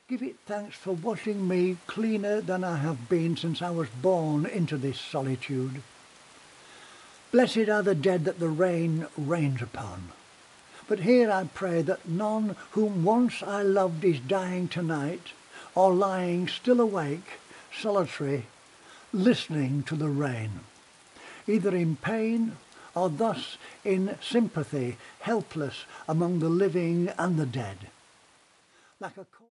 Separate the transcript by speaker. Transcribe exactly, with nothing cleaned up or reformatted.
Speaker 1: Give it thanks for washing me cleaner than I have been since I was born into this solitude. Blessed are the dead that the rain rains upon. But here I pray that none whom once I loved is dying tonight, or lying still awake, solitary, listening to the rain, either in pain or thus in sympathy, helpless among the living and the dead. Like a